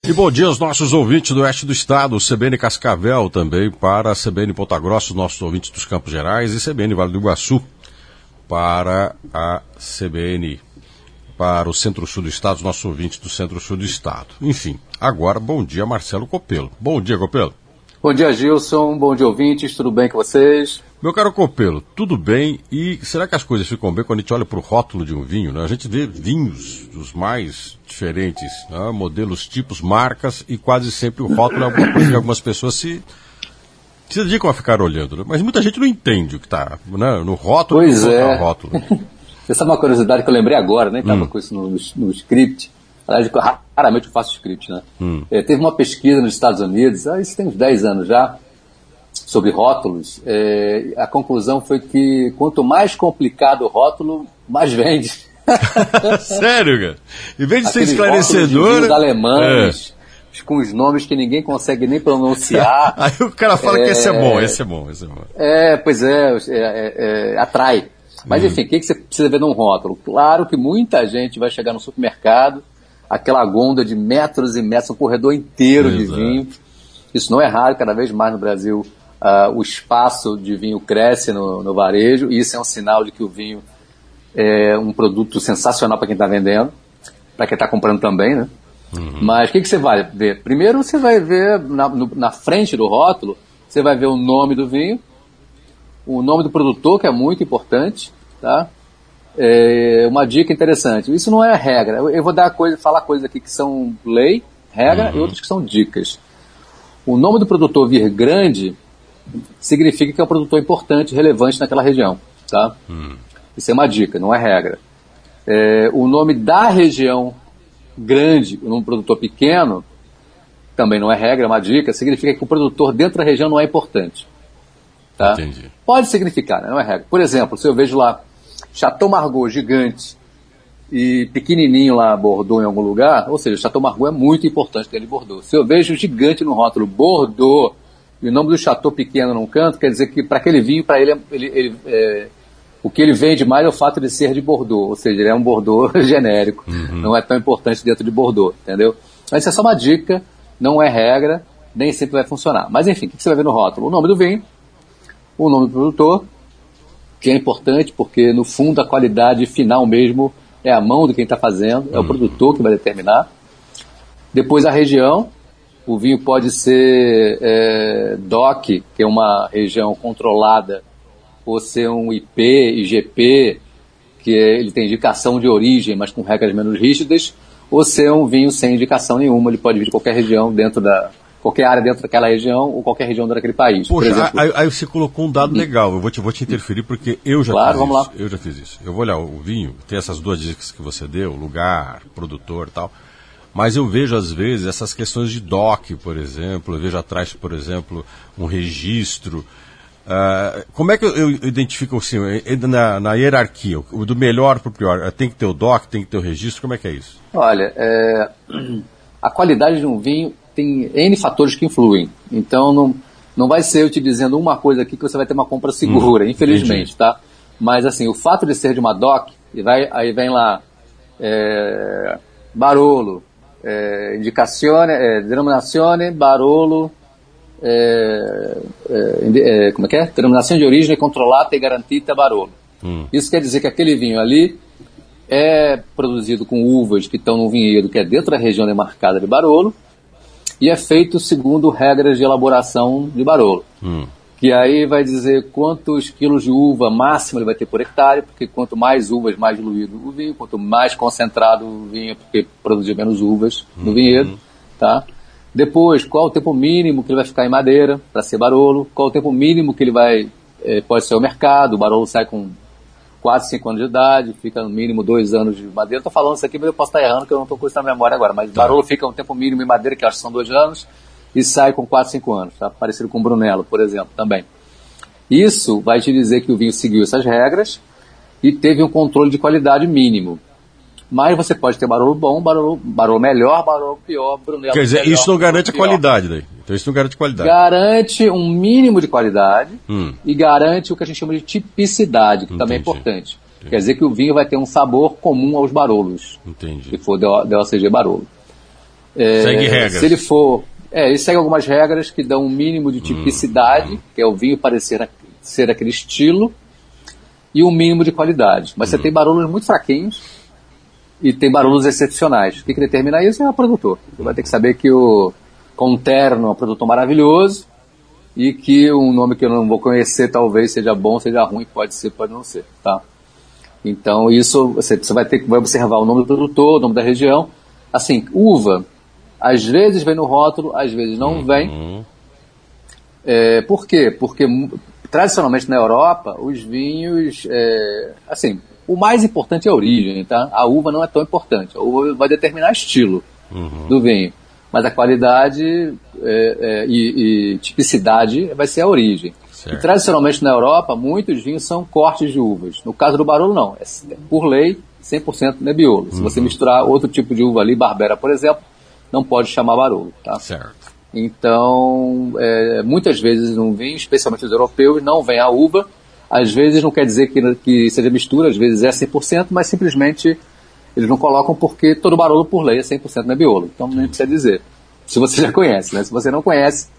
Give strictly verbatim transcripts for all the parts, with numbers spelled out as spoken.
E bom dia aos nossos ouvintes do oeste do estado, C B N Cascavel também, para a C B N Ponta Grossa, os nossos ouvintes dos Campos Gerais, e C B N Vale do Iguaçu, para a C B N, para o Centro-Sul do estado, os nossos ouvintes do Centro-Sul do estado. Enfim, agora, bom dia, Marcelo Copelo. Bom dia, Copelo. Bom dia, Gilson. Bom dia, ouvintes. Tudo bem com vocês? Meu caro Copelo, tudo bem? E será que as coisas ficam bem quando a gente olha para o rótulo de um vinho, né? A gente vê vinhos dos mais diferentes, né? Modelos, tipos, marcas, e quase sempre o rótulo é alguma coisa que algumas pessoas se, se dedicam a ficar olhando, né? Mas muita gente não entende o que está, né, no rótulo. Pois e é. no rótulo. Essa é uma curiosidade que eu lembrei agora, nem estava hum. com isso no, no, no script. Aliás, raramente eu faço script, né? Hum. É, teve uma pesquisa nos Estados Unidos, ah, isso tem uns dez anos já, sobre rótulos. É, a conclusão foi que quanto mais complicado o rótulo, mais vende. Sério, cara? Em vez de Aqueles ser esclarecedor... Os alemães, é. com os nomes que ninguém consegue nem pronunciar. Aí o cara fala é, que esse é bom, esse é bom, esse é bom. É, pois é, é, é, é atrai. Mas hum. enfim, o que, que você precisa ver num rótulo? Claro que muita gente vai chegar no supermercado, aquela gôndola de metros e metros, um corredor inteiro pois de vinho. É. Isso não é raro, cada vez mais no Brasil uh, o espaço de vinho cresce no, no varejo, e isso é um sinal de que o vinho é um produto sensacional para quem está vendendo, para quem está comprando também, né? Uhum. Mas o que, que você vai ver? Primeiro você vai ver na, no, na frente do rótulo, você vai ver o nome do vinho, o nome do produtor, que é muito importante, tá? É uma dica interessante. Isso não é regra. Eu vou dar coisa, falar coisas aqui que são lei, regra, uhum. e outras que são dicas. O nome do produtor vir grande significa que é um produtor importante, relevante naquela região. Tá? Uhum. Isso é uma dica, não é regra. É, o nome da região grande, o nome do produtor pequeno, também não é regra, é uma dica, significa que o produtor dentro da região não é importante. Tá? Entendi. Pode significar, né? Não é regra. Por exemplo, se eu vejo lá Chateau Margaux gigante e pequenininho lá Bordeaux em algum lugar, ou seja, Chateau Margaux é muito importante dentro de Bordeaux. Se eu vejo gigante no rótulo Bordeaux e o nome do Chateau pequeno num canto, quer dizer que para aquele vinho, para ele, ele, ele é, o que ele vende mais é o fato de ser de Bordeaux, ou seja, ele é um Bordeaux genérico, uhum. não é tão importante dentro de Bordeaux, entendeu? Mas isso é só uma dica, não é regra, nem sempre vai funcionar. Mas enfim, o que você vai ver no rótulo? O nome do vinho, o nome do produtor, que é importante porque no fundo a qualidade final mesmo é a mão de quem está fazendo, é o produtor que vai determinar. Depois a região, o vinho pode ser é, D O C, que é uma região controlada, ou ser um I P, I G P, que é, ele tem indicação de origem, mas com regras menos rígidas, ou ser um vinho sem indicação nenhuma, ele pode vir de qualquer região dentro da... qualquer área dentro daquela região ou qualquer região daquele país. Poxa, por exemplo, aí, aí você colocou um dado legal, eu vou te, vou te interferir porque eu já claro, fiz vamos isso. Lá. Eu já fiz isso. Eu vou olhar o vinho, tem essas duas dicas que você deu, lugar, produtor e tal, mas eu vejo às vezes essas questões de D O C, por exemplo, eu vejo atrás, por exemplo, um registro. Uh, como é que eu, eu identifico assim, na, na hierarquia, o do melhor para o pior? Tem que ter o D O C, tem que ter o registro, como é que é isso? Olha, é, a qualidade de um vinho tem N fatores que influem. Então, não, não vai ser eu te dizendo uma coisa aqui que você vai ter uma compra segura, hum, infelizmente, entendi. Tá? Mas, assim, o fato de ser de uma D O C, e vai, aí vem lá, é, Barolo, é, indicazione, é, denominazione, Barolo, é, é, é, como é que é? Denominação de origem controlada e garantida Barolo. Hum. Isso quer dizer que aquele vinho ali é produzido com uvas que estão no vinhedo, que é dentro da região demarcada de Barolo, e é feito segundo regras de elaboração de Barolo. Hum. Que aí vai dizer quantos quilos de uva máximo ele vai ter por hectare, porque quanto mais uvas, mais diluído o vinho, quanto mais concentrado o vinho, porque produziu menos uvas no hum. vinhedo. Tá? Depois, qual o tempo mínimo que ele vai ficar em madeira para ser Barolo, qual o tempo mínimo que ele vai, eh, pode ser ao mercado, o Barolo sai com quatro, cinco anos de idade, fica no mínimo dois anos de madeira. Estou falando isso aqui, mas eu posso estar errando, que eu não estou com isso na memória agora. Mas tá. Barolo fica um tempo mínimo em madeira, que acho que são dois anos, e sai com quatro, cinco anos. Tá? Parecido com o Brunello, por exemplo, também. Isso vai te dizer que o vinho seguiu essas regras e teve um controle de qualidade mínimo. Mas você pode ter Barolo bom, Barolo, Barolo melhor, Barolo pior, Brunello Quer dizer, melhor, isso não garante a pior. qualidade daí. Então isso não garante qualidade. Garante um mínimo de qualidade hum. e garante o que a gente chama de tipicidade, que Entendi. Também é importante. Entendi. Quer dizer que o vinho vai ter um sabor comum aos Barolos. Entendi. Se for D O C G Barolo. É, segue regras. Se ele for... É, ele segue algumas regras que dão um mínimo de tipicidade, hum. que é o vinho parecer ser aquele estilo, e um mínimo de qualidade. Mas hum. você tem barulhos muito fraquinhos e tem barulhos excepcionais. O que, que determina isso é o produtor. Você vai ter que saber que o Conterno é um produtor maravilhoso e que um nome que eu não vou conhecer talvez seja bom, seja ruim, pode ser, pode não ser, tá? Então isso, você, você vai ter que vai observar o nome do produtor, o nome da região. Assim, uva, às vezes vem no rótulo, às vezes não vem. Uhum. É, por quê? Porque tradicionalmente na Europa, os vinhos, é, assim, o mais importante é a origem, tá? A uva não é tão importante, a uva vai determinar o estilo uhum. do vinho. Mas a qualidade é, é, e, e tipicidade vai ser a origem. Certo. E tradicionalmente na Europa, muitos vinhos são cortes de uvas. No caso do Barolo, não. É, por lei, cem por cento Nebbiolo. Se uhum. você misturar outro tipo de uva ali, Barbera, por exemplo, não pode chamar Barolo. Tá? Certo. Então, é, muitas vezes um vinho, especialmente os europeus, não vem a uva. Às vezes não quer dizer que, que seja mistura, às vezes é cem por cento, mas simplesmente... Eles não colocam porque todo Barolo, por lei, é cem por cento Nebbiolo. Então, nem precisa dizer. Se você já conhece, né? Se você não conhece,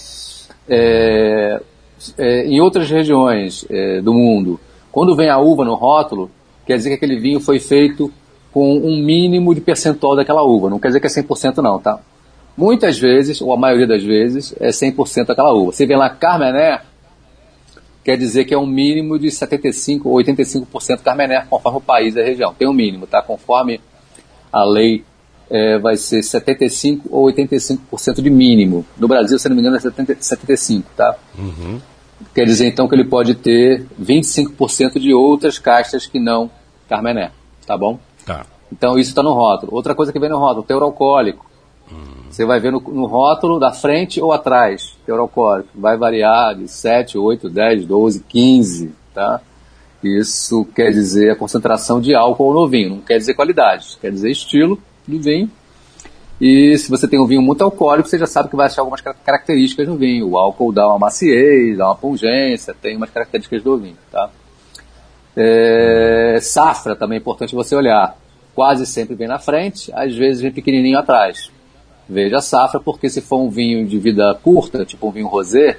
é, é, em outras regiões é, do mundo, quando vem a uva no rótulo, quer dizer que aquele vinho foi feito com um mínimo de percentual daquela uva. Não quer dizer que é cem por cento não, tá? Muitas vezes, ou a maioria das vezes, é cem por cento aquela uva. Você vê lá Carmener, quer dizer que é um mínimo de setenta e cinco por cento ou oitenta e cinco por cento Carmener, conforme o país e a região. Tem um mínimo, tá? Conforme a lei é, vai ser setenta e cinco por cento ou oitenta e cinco por cento de mínimo. No Brasil, se não me engano, é setenta, setenta e cinco por cento, tá? Uhum. Quer dizer, então, que ele pode ter vinte e cinco por cento de outras castas que não Carmener, tá bom? Tá. Então, isso está no rótulo. Outra coisa que vem no rótulo, teor alcoólico. Você vai ver no, no rótulo da frente ou atrás, teor alcoólico. Vai variar de sete, oito, dez, doze, quinze, tá? Isso quer dizer a concentração de álcool no vinho, não quer dizer qualidade, quer dizer estilo do vinho. E se você tem um vinho muito alcoólico, você já sabe que vai achar algumas características no vinho. O álcool dá uma maciez, dá uma pungência, tem umas características do vinho, tá? É, safra também é importante você olhar. Quase sempre vem na frente, às vezes vem pequenininho atrás. Veja a safra, porque se for um vinho de vida curta, tipo um vinho rosé,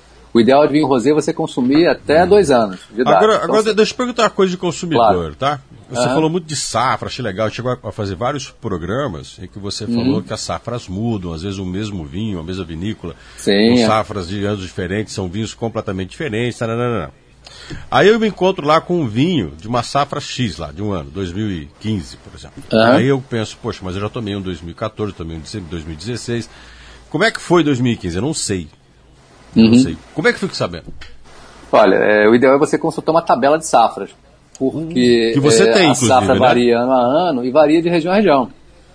o ideal de vinho rosé é você consumir até dois anos de idade. Agora, então, agora você... deixa eu perguntar uma coisa de consumidor, claro. Tá? Você uhum. falou muito de safra, achei legal, chegou a fazer vários programas em que você uhum. falou que as safras mudam, às vezes o mesmo vinho, a mesma vinícola, Sim, com é. safras de anos diferentes, são vinhos completamente diferentes, nananana. Aí eu me encontro lá com um vinho de uma safra X lá, de um ano, dois mil e quinze, por exemplo. Uhum. Aí eu penso, poxa, mas eu já tomei um dois mil e quatorze, tomei um de dois mil e dezesseis. Como é que foi dois mil e quinze? Eu não sei. Eu uhum. não sei. Como é que fico sabendo? Olha, é, o ideal é você consultar uma tabela de safras. Porque que você é, tem, a safra né? varia ano a ano e varia de região a região.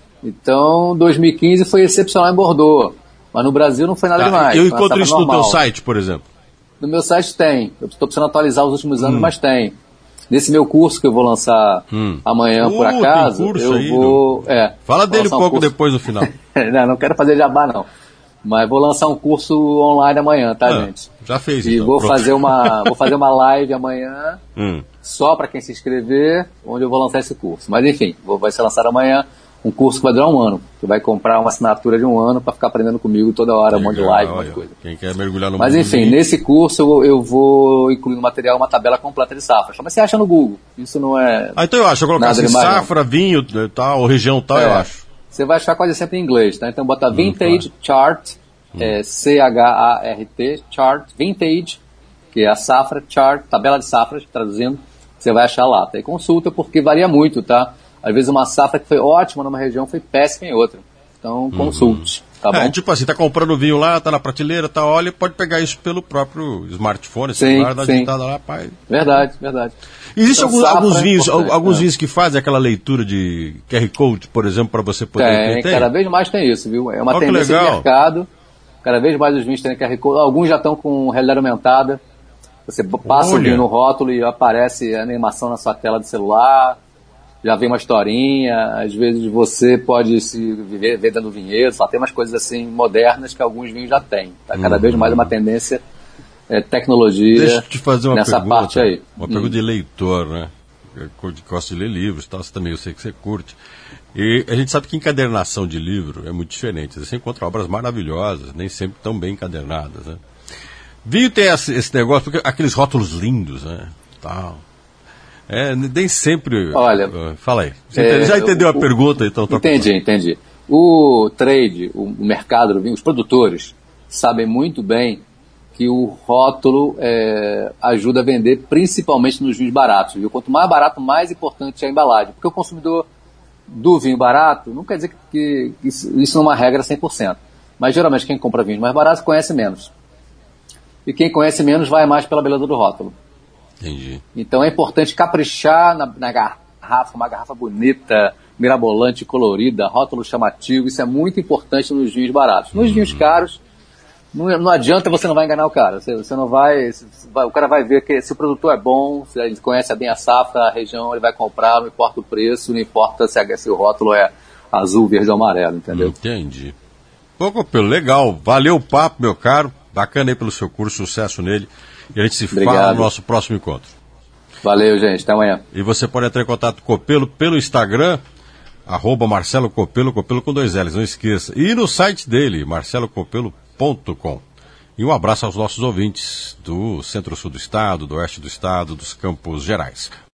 Então, dois mil e quinze foi excepcional em Bordeaux. Mas no Brasil não foi nada ah, demais. Eu encontro isso normal. No teu site, por exemplo. No meu site tem. Eu estou precisando atualizar os últimos anos, hum. mas tem. Nesse meu curso que eu vou lançar hum. amanhã, uh, por acaso, tem curso eu aí, vou... É, Fala dele um pouco um depois no final. não, não quero fazer jabá, não. Mas vou lançar um curso online amanhã, tá, ah, gente? Já fez, E então. vou Pronto. fazer, uma, vou fazer uma live amanhã, hum. só para quem se inscrever, onde eu vou lançar esse curso. Mas enfim, vou, vai ser lançado amanhã um curso que vai durar um ano. Você vai comprar uma assinatura de um ano para ficar aprendendo comigo toda hora, Legal, um monte de live, um monte de coisa. Quem quer mergulhar no Mas mundo enfim, vinho. Nesse curso eu, eu vou incluir no material uma tabela completa de safras. Mas você acha no Google, isso não é... Ah, então eu acho, eu colocar assim, safra, não. vinho, tal, região tal, é, eu acho. Você vai achar quase sempre em inglês, tá? Então bota Vintage hum, claro. Chart, hum. é, C H A R T, Chart, Vintage, que é a safra, Chart, tabela de safras, traduzindo, você vai achar lá, tá? E consulta porque varia muito, tá? Às vezes uma safra que foi ótima numa região foi péssima em outra. Então, consulte, uhum. tá bom? É, tipo assim, tá comprando vinho lá, tá na prateleira, tá, olha, pode pegar isso pelo próprio smartphone, celular, dá digitada lá, pai. Verdade, verdade. Existem então, alguns, alguns vinhos, é alguns é. vinhos que fazem aquela leitura de Q R Code, por exemplo, para você poder... Tem, tem, cada vez mais tem isso, viu? É uma oh, tendência de mercado. Cada vez mais os vinhos têm Q R Code. Alguns já estão com realidade aumentada. Você passa olha. o vinho no rótulo e aparece a animação na sua tela do celular. Já vem uma historinha, às vezes você pode se ver, ver dando vinhedo, só tem umas coisas assim modernas que alguns vinhos já têm. Tá? Cada uhum. vez mais uma tendência é, tecnologia Deixa eu te fazer uma nessa pergunta, parte aí. Uma pergunta hum. de leitor, né? gosta de ler livros, tal, você também eu sei que você curte. E a gente sabe que encadernação de livro é muito diferente. Você encontra obras maravilhosas, nem sempre tão bem encadernadas, né? Vinho tem esse negócio, porque aqueles rótulos lindos, né? Tal. É, nem sempre... Olha... Uh, fala aí. Você é, entende, já entendeu o, a pergunta? Então entendi, pra... entendi. O trade, o, o mercado do vinho, os produtores sabem muito bem que o rótulo é, ajuda a vender principalmente nos vinhos baratos. Viu? Quanto mais barato, mais importante é a embalagem. Porque o consumidor do vinho barato, não quer dizer que, que isso, isso não é uma regra cem por cento. Mas geralmente quem compra vinhos mais baratos conhece menos. E quem conhece menos vai mais pela beleza do rótulo. Entendi. Então é importante caprichar na, na garrafa, uma garrafa bonita, mirabolante, colorida, rótulo chamativo. Isso é muito importante nos vinhos baratos. Nos uhum. vinhos caros, não, não adianta, você não vai enganar o cara. Você, você não vai, vai... O cara vai ver que se o produtor é bom, se ele conhece bem a safra, a região, ele vai comprar, não importa o preço, não importa se, se o rótulo é azul, verde ou amarelo, entendeu? Entendi. Pô, Copelo, legal. Valeu o papo, meu caro. Bacana aí pelo seu curso, sucesso nele. E a gente se Obrigado. Fala no nosso próximo encontro. Valeu, gente. Até amanhã. E você pode entrar em contato com o Copelo pelo Instagram, arroba Marcelo Copelo, Copelo com dois L's, não esqueça. E no site dele, marcelo copelo ponto com. E um abraço aos nossos ouvintes do centro-sul do estado, do oeste do estado, dos Campos Gerais.